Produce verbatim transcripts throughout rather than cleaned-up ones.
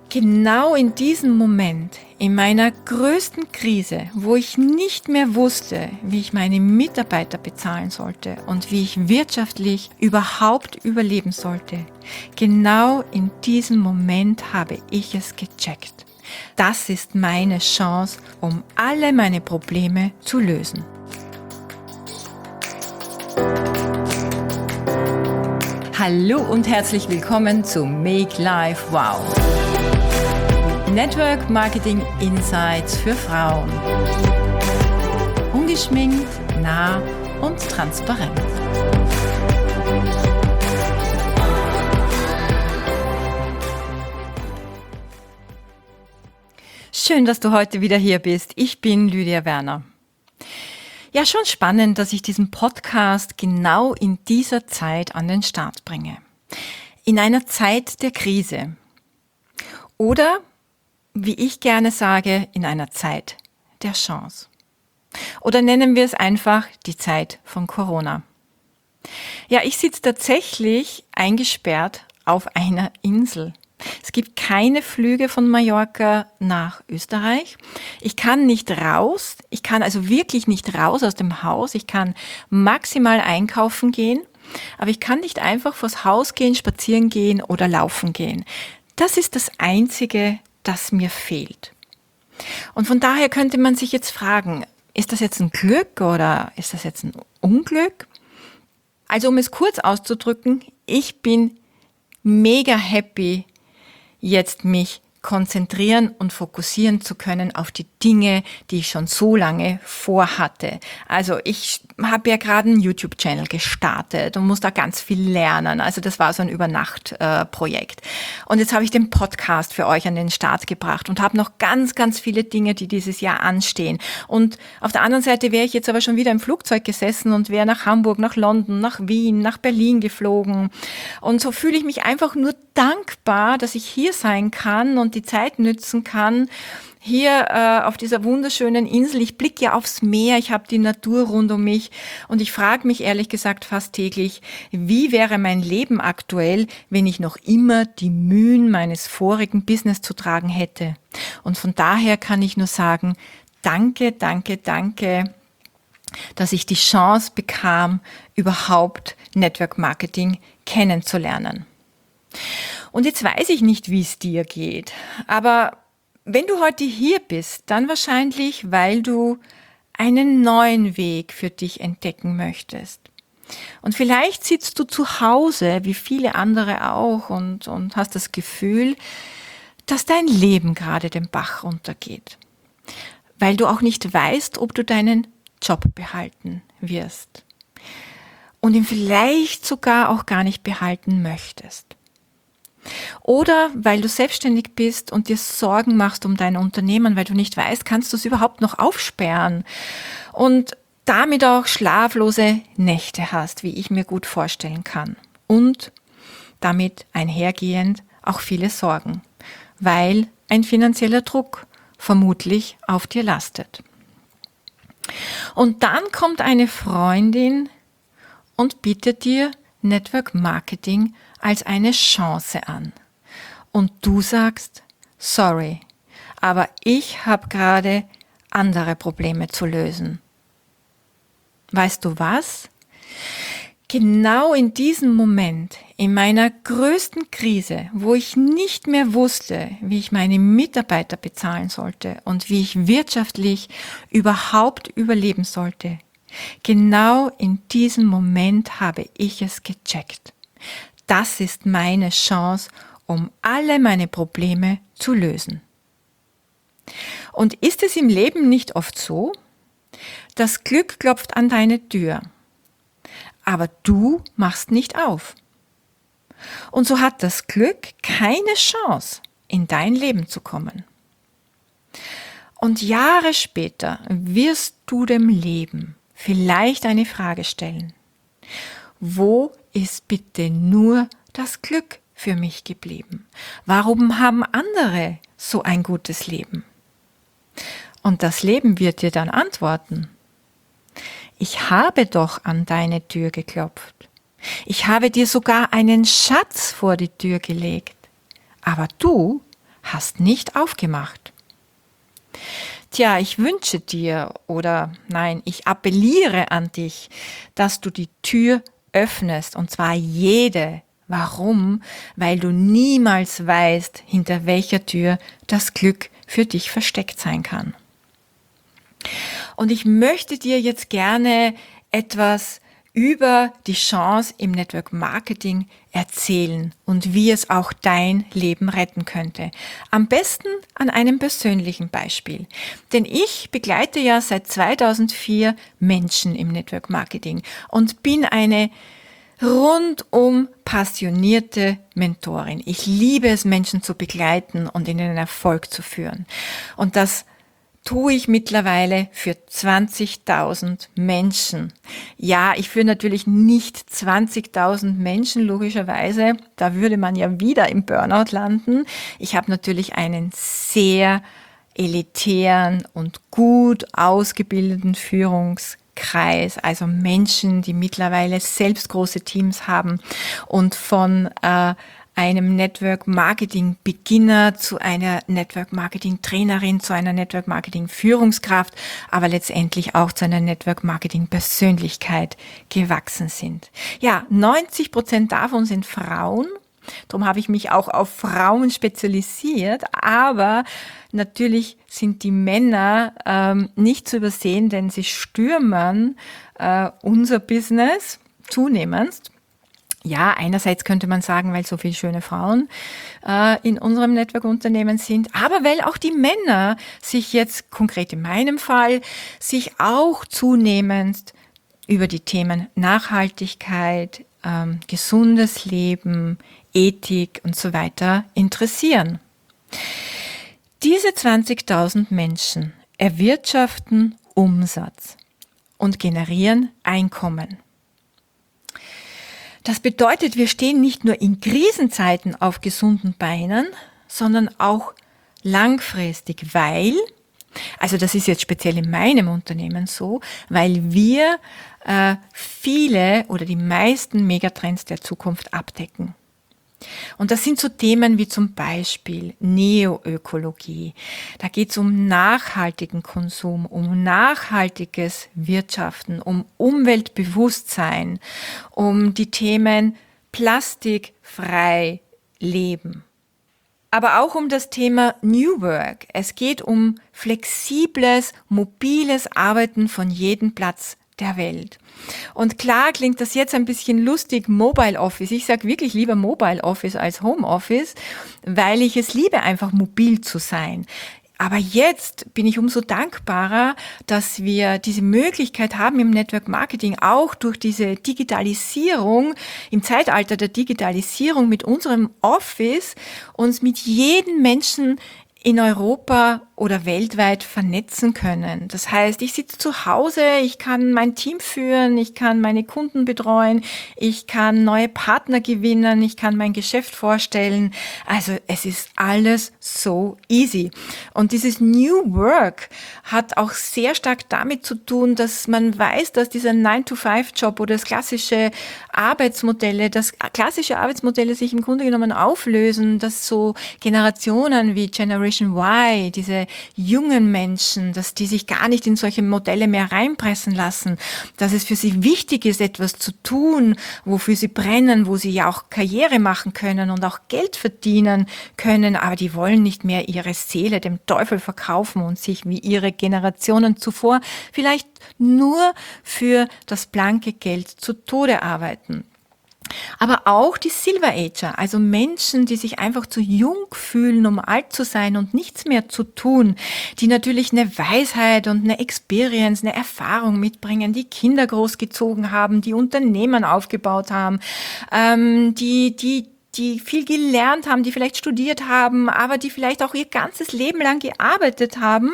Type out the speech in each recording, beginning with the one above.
Genau in diesem Moment, in meiner größten Krise, wo ich nicht mehr wusste, wie ich meine Mitarbeiter bezahlen sollte und wie ich wirtschaftlich überhaupt überleben sollte, genau in diesem Moment habe ich es gecheckt. Das ist meine Chance, um alle meine Probleme zu lösen. Hallo und herzlich willkommen zu Make Life Wow. Network Marketing Insights für Frauen. Ungeschminkt, nah und transparent. Schön, dass du heute wieder hier bist. Ich bin Lydia Werner. Ja, schon spannend, dass ich diesen Podcast genau in dieser Zeit an den Start bringe. In einer Zeit der Krise. Oder, wie ich gerne sage, in einer Zeit der Chance. Oder nennen wir es einfach die Zeit von Corona. Ja, ich sitze tatsächlich eingesperrt auf einer Insel. Es gibt keine Flüge von Mallorca nach Österreich. Ich kann nicht raus. Ich kann also wirklich nicht raus aus dem Haus. Ich kann maximal einkaufen gehen. Aber ich kann nicht einfach vors Haus gehen, spazieren gehen oder laufen gehen. Das ist das Einzige, das mir fehlt. Und von daher könnte man sich jetzt fragen, ist das jetzt ein Glück oder ist das jetzt ein Unglück? Also um es kurz auszudrücken, ich bin mega happy, jetzt mich konzentrieren und fokussieren zu können auf die Dinge, die ich schon so lange vorhatte. Also ich habe ja gerade einen YouTube-Channel gestartet und muss da ganz viel lernen. Also das war so ein Übernacht-Projekt. Und jetzt habe ich den Podcast für euch an den Start gebracht und habe noch ganz, ganz viele Dinge, die dieses Jahr anstehen. Und auf der anderen Seite wäre ich jetzt aber schon wieder im Flugzeug gesessen und wäre nach Hamburg, nach London, nach Wien, nach Berlin geflogen. Und so fühle ich mich einfach nur dankbar, dass ich hier sein kann und die Zeit nützen kann, hier äh, auf dieser wunderschönen Insel. Ich blicke ja aufs Meer, ich habe die Natur rund um mich und ich frage mich ehrlich gesagt fast täglich, wie wäre mein Leben aktuell, wenn ich noch immer die Mühen meines vorigen Business zu tragen hätte. Und von daher kann ich nur sagen, danke, danke, danke, dass ich die Chance bekam, überhaupt Network Marketing kennenzulernen. Und jetzt weiß ich nicht, wie es dir geht, aber wenn du heute hier bist, dann wahrscheinlich, weil du einen neuen Weg für dich entdecken möchtest. Und vielleicht sitzt du zu Hause, wie viele andere auch, und, und hast das Gefühl, dass dein Leben gerade den Bach runtergeht, weil du auch nicht weißt, ob du deinen Job behalten wirst und ihn vielleicht sogar auch gar nicht behalten möchtest. Oder weil du selbstständig bist und dir Sorgen machst um dein Unternehmen, weil du nicht weißt, kannst du es überhaupt noch aufsperren und damit auch schlaflose Nächte hast, wie ich mir gut vorstellen kann. Und damit einhergehend auch viele Sorgen, weil ein finanzieller Druck vermutlich auf dir lastet. Und dann kommt eine Freundin und bietet dir Network Marketing als eine Chance an. Und du sagst, sorry, aber ich habe gerade andere Probleme zu lösen. Weißt du was? Genau in diesem Moment, in meiner größten Krise, wo ich nicht mehr wusste, wie ich meine Mitarbeiter bezahlen sollte und wie ich wirtschaftlich überhaupt überleben sollte, genau in diesem Moment habe ich es gecheckt. Das ist meine Chance, um alle meine Probleme zu lösen. Und ist es im Leben nicht oft so? Das Glück klopft an deine Tür, aber du machst nicht auf. Und so hat das Glück keine Chance, in dein Leben zu kommen. Und Jahre später wirst du dem Leben vielleicht eine Frage stellen. Wo ist bitte nur das Glück für mich geblieben? Warum haben andere so ein gutes Leben? Und das Leben wird dir dann antworten. Ich habe doch an deine Tür geklopft. Ich habe dir sogar einen Schatz vor die Tür gelegt. Aber du hast nicht aufgemacht. Tja, ich wünsche dir oder nein, ich appelliere an dich, dass du die Tür öffnest und zwar jede. Warum? Weil du niemals weißt, hinter welcher Tür das Glück für dich versteckt sein kann. Und ich möchte dir jetzt gerne etwas über die Chance im Network Marketing erzählen und wie es auch dein Leben retten könnte. Am besten an einem persönlichen Beispiel. Denn ich begleite ja seit zweitausendvier Menschen im Network Marketing und bin eine rundum passionierte Mentorin. Ich liebe es, Menschen zu begleiten und in den Erfolg zu führen. Und das tue ich mittlerweile für zwanzigtausend Menschen. Ja, ich führe natürlich nicht zwanzigtausend Menschen, logischerweise. Da würde man ja wieder im Burnout landen. Ich habe natürlich einen sehr elitären und gut ausgebildeten Führungskreis, also Menschen, die mittlerweile selbst große Teams haben und von äh, einem Network Marketing Beginner zu einer Network Marketing Trainerin, zu einer Network Marketing Führungskraft, aber letztendlich auch zu einer Network Marketing Persönlichkeit gewachsen sind. Ja, neunzig Prozent davon sind Frauen. Darum habe ich mich auch auf Frauen spezialisiert, aber natürlich sind die Männer ähm, nicht zu übersehen, denn sie stürmen äh, unser Business zunehmend. Ja, einerseits könnte man sagen, weil so viele schöne Frauen äh, in unserem Network-Unternehmen sind, aber weil auch die Männer sich jetzt, konkret in meinem Fall, sich auch zunehmend über die Themen Nachhaltigkeit, ähm, gesundes Leben, Ethik und so weiter interessieren. Diese zwanzigtausend Menschen erwirtschaften Umsatz und generieren Einkommen. Das bedeutet, wir stehen nicht nur in Krisenzeiten auf gesunden Beinen, sondern auch langfristig, weil, also das ist jetzt speziell in meinem Unternehmen so, weil wir äh, viele oder die meisten Megatrends der Zukunft abdecken. Und das sind so Themen wie zum Beispiel Neoökologie. Da geht es um nachhaltigen Konsum, um nachhaltiges Wirtschaften, um Umweltbewusstsein, um die Themen plastikfrei leben. Aber auch um das Thema New Work. Es geht um flexibles, mobiles Arbeiten von jedem Platz der Welt. Und klar klingt das jetzt ein bisschen lustig, Mobile Office. Ich sage wirklich lieber Mobile Office als Home Office, weil ich es liebe, einfach mobil zu sein. Aber jetzt bin ich umso dankbarer, dass wir diese Möglichkeit haben im Network Marketing, auch durch diese Digitalisierung, im Zeitalter der Digitalisierung mit unserem Office, uns mit jedem Menschen in Europa oder weltweit vernetzen können. Das heißt, ich sitze zu Hause, ich kann mein Team führen, ich kann meine Kunden betreuen, ich kann neue Partner gewinnen, ich kann mein Geschäft vorstellen. Also es ist alles so easy. Und dieses New Work hat auch sehr stark damit zu tun, dass man weiß, dass dieser nine to five Job oder das klassische Arbeitsmodelle, dass klassische Arbeitsmodelle sich im Grunde genommen auflösen, dass so Generationen wie Generation Y, diese jungen Menschen, dass die sich gar nicht in solche Modelle mehr reinpressen lassen, dass es für sie wichtig ist, etwas zu tun, wofür sie brennen, wo sie ja auch Karriere machen können und auch Geld verdienen können, aber die wollen nicht mehr ihre Seele dem Teufel verkaufen und sich wie ihre Generationen zuvor vielleicht nur für das blanke Geld zu Tode arbeiten. Aber auch die Silver Ager, also Menschen, die sich einfach zu jung fühlen, um alt zu sein und nichts mehr zu tun, die natürlich eine Weisheit und eine Experience, eine Erfahrung mitbringen, die Kinder großgezogen haben, die Unternehmen aufgebaut haben, ähm, die, die die viel gelernt haben, die vielleicht studiert haben, aber die vielleicht auch ihr ganzes Leben lang gearbeitet haben,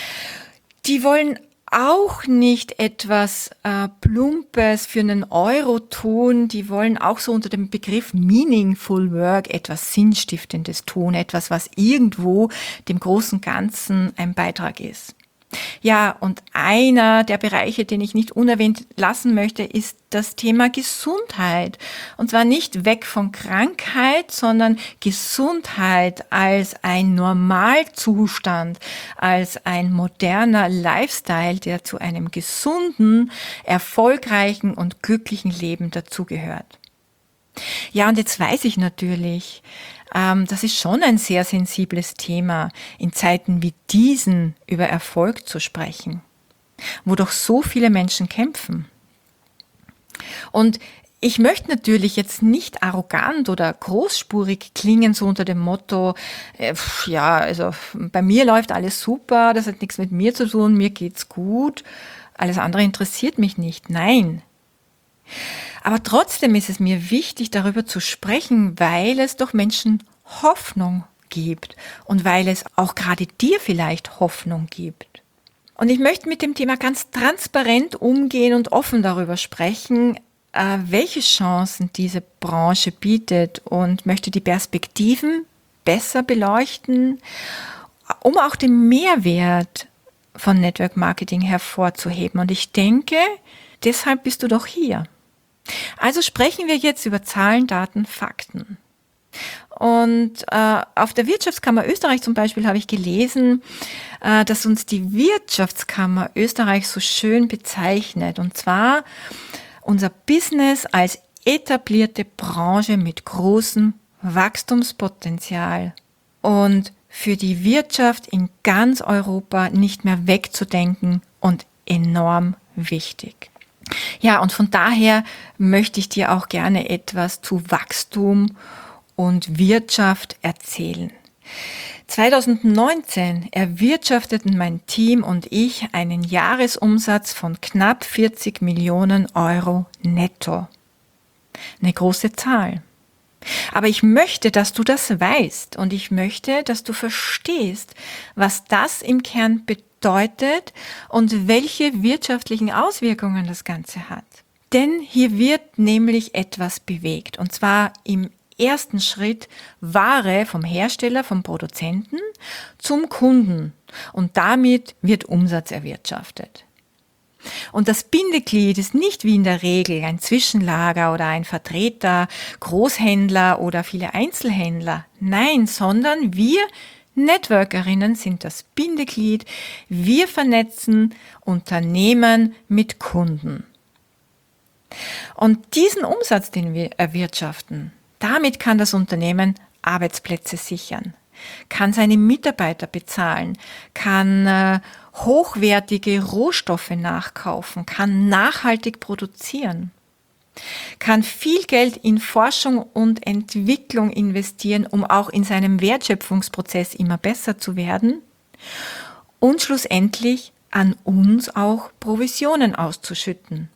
die wollen auch nicht etwas äh, Plumpes für einen Euro tun. Die wollen auch so unter dem Begriff Meaningful Work etwas Sinnstiftendes tun, etwas, was irgendwo dem großen Ganzen ein Beitrag ist. Ja, und einer der Bereiche, den ich nicht unerwähnt lassen möchte, ist das Thema Gesundheit. Und zwar nicht weg von Krankheit, sondern Gesundheit als ein Normalzustand, als ein moderner Lifestyle, der zu einem gesunden, erfolgreichen und glücklichen Leben dazugehört. Ja, und jetzt weiß ich natürlich, ähm, das ist schon ein sehr sensibles Thema, in Zeiten wie diesen über Erfolg zu sprechen, wo doch so viele Menschen kämpfen. Und ich möchte natürlich jetzt nicht arrogant oder großspurig klingen, so unter dem Motto, äh, pf, ja, also bei mir läuft alles super, das hat nichts mit mir zu tun, mir geht's gut, alles andere interessiert mich nicht. Nein. Aber trotzdem ist es mir wichtig, darüber zu sprechen, weil es doch Menschen Hoffnung gibt und weil es auch gerade dir vielleicht Hoffnung gibt. Und ich möchte mit dem Thema ganz transparent umgehen und offen darüber sprechen, äh, welche Chancen diese Branche bietet und möchte die Perspektiven besser beleuchten, um auch den Mehrwert von Network Marketing hervorzuheben. Und ich denke, deshalb bist du doch hier. Also sprechen wir jetzt über Zahlen, Daten, Fakten. Und äh, auf der Wirtschaftskammer Österreich zum Beispiel habe ich gelesen, äh, dass uns die Wirtschaftskammer Österreich so schön bezeichnet. Und zwar unser Business als etablierte Branche mit großem Wachstumspotenzial und für die Wirtschaft in ganz Europa nicht mehr wegzudenken und enorm wichtig. Ja, und von daher möchte ich dir auch gerne etwas zu Wachstum und Wirtschaft erzählen. zwanzig neunzehn erwirtschafteten mein Team und ich einen Jahresumsatz von knapp vierzig Millionen Euro netto. Eine große Zahl. Aber ich möchte, dass du das weißt und ich möchte, dass du verstehst, was das im Kern bedeutet und welche wirtschaftlichen Auswirkungen das Ganze hat. Denn hier wird nämlich etwas bewegt und zwar im ersten Schritt Ware vom Hersteller, vom Produzenten zum Kunden und damit wird Umsatz erwirtschaftet. Und das Bindeglied ist nicht wie in der Regel ein Zwischenlager oder ein Vertreter, Großhändler oder viele Einzelhändler. Nein, sondern wir Networkerinnen sind das Bindeglied. Wir vernetzen Unternehmen mit Kunden. Und diesen Umsatz, den wir erwirtschaften, damit kann das Unternehmen Arbeitsplätze sichern, kann seine Mitarbeiter bezahlen, kann äh, hochwertige Rohstoffe nachkaufen, kann nachhaltig produzieren, kann viel Geld in Forschung und Entwicklung investieren, um auch in seinem Wertschöpfungsprozess immer besser zu werden und schlussendlich an uns auch Provisionen auszuschütten.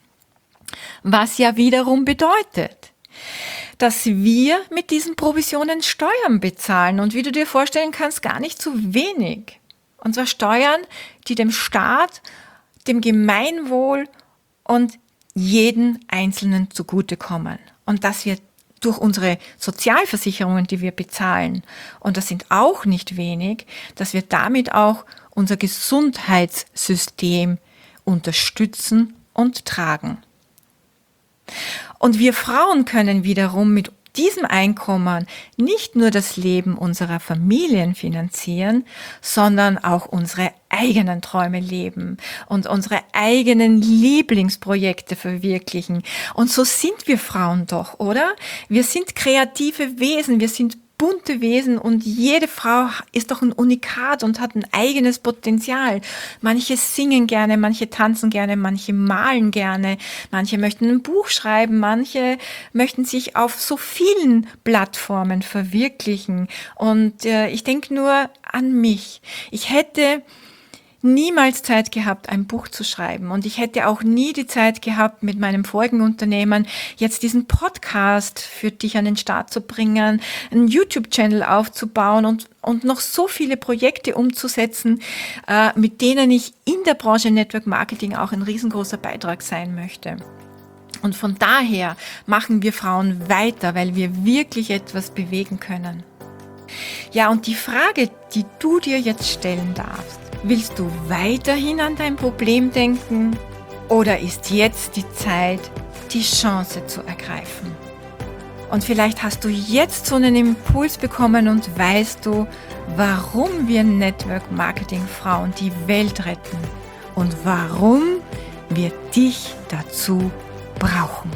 Was ja wiederum bedeutet, dass wir mit diesen Provisionen Steuern bezahlen und wie du dir vorstellen kannst, gar nicht zu wenig. Und zwar Steuern, die dem Staat, dem Gemeinwohl und jeden Einzelnen zugutekommen. Und dass wir durch unsere Sozialversicherungen, die wir bezahlen, und das sind auch nicht wenig, dass wir damit auch unser Gesundheitssystem unterstützen und tragen. Und wir Frauen können wiederum mit diesem Einkommen nicht nur das Leben unserer Familien finanzieren, sondern auch unsere eigenen Träume leben und unsere eigenen Lieblingsprojekte verwirklichen. Und so sind wir Frauen doch, oder? Wir sind kreative Wesen, wir sind bunte Wesen und jede Frau ist doch ein Unikat und hat ein eigenes Potenzial. Manche singen gerne, manche tanzen gerne, manche malen gerne, manche möchten ein Buch schreiben, manche möchten sich auf so vielen Plattformen verwirklichen. Und äh, ich denke nur an mich. Ich hätte niemals Zeit gehabt, ein Buch zu schreiben. Und ich hätte auch nie die Zeit gehabt, mit meinem vorigen Unternehmen jetzt diesen Podcast für dich an den Start zu bringen, einen YouTube-Channel aufzubauen und, und noch so viele Projekte umzusetzen, äh, mit denen ich in der Branche Network Marketing auch ein riesengroßer Beitrag sein möchte. Und von daher machen wir Frauen weiter, weil wir wirklich etwas bewegen können. Ja, und die Frage, die du dir jetzt stellen darfst: Willst du weiterhin an dein Problem denken oder ist jetzt die Zeit, die Chance zu ergreifen? Und vielleicht hast du jetzt so einen Impuls bekommen und weißt du, warum wir Network Marketing Frauen die Welt retten und warum wir dich dazu brauchen.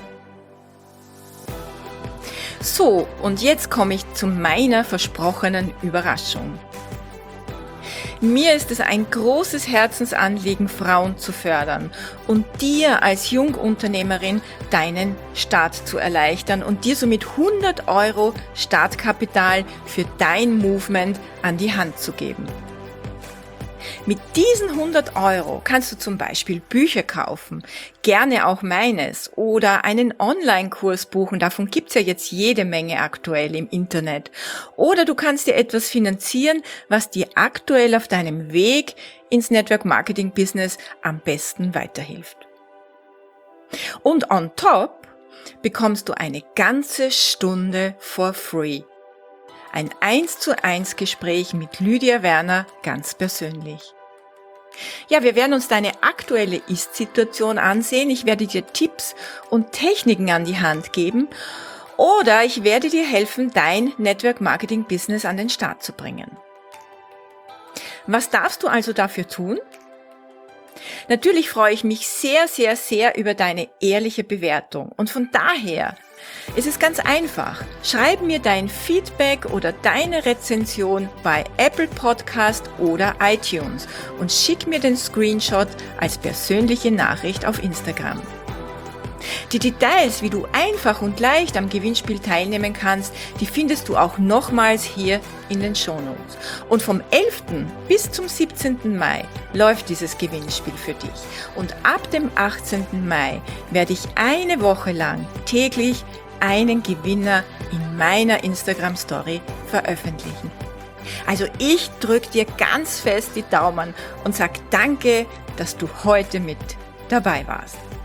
So, und jetzt komme ich zu meiner versprochenen Überraschung. Mir ist es ein großes Herzensanliegen, Frauen zu fördern und dir als Jungunternehmerin deinen Start zu erleichtern und dir somit hundert Euro Startkapital für dein Movement an die Hand zu geben. Mit diesen hundert Euro kannst du zum Beispiel Bücher kaufen, gerne auch meines, oder einen Online-Kurs buchen, davon gibt's ja jetzt jede Menge aktuell im Internet. Oder du kannst dir etwas finanzieren, was dir aktuell auf deinem Weg ins Network-Marketing-Business am besten weiterhilft. Und on top bekommst du eine ganze Stunde for free. Ein eins zu eins Gespräch mit Lydia Werner ganz persönlich. Ja, wir werden uns deine aktuelle Ist-Situation ansehen. Ich werde dir Tipps und Techniken an die Hand geben oder ich werde dir helfen, dein Network-Marketing-Business an den Start zu bringen. Was darfst du also dafür tun? Natürlich freue ich mich sehr, sehr, sehr über deine ehrliche Bewertung und von daher es ist ganz einfach. Schreib mir dein Feedback oder deine Rezension bei Apple Podcast oder iTunes und schick mir den Screenshot als persönliche Nachricht auf Instagram. Die Details, wie du einfach und leicht am Gewinnspiel teilnehmen kannst, die findest du auch nochmals hier in den Shownotes. Und vom elften bis zum siebzehnten Mai läuft dieses Gewinnspiel für dich. Und ab dem achtzehnten Mai werde ich eine Woche lang täglich einen Gewinner in meiner Instagram-Story veröffentlichen. Also ich drücke dir ganz fest die Daumen und sag danke, dass du heute mit dabei warst.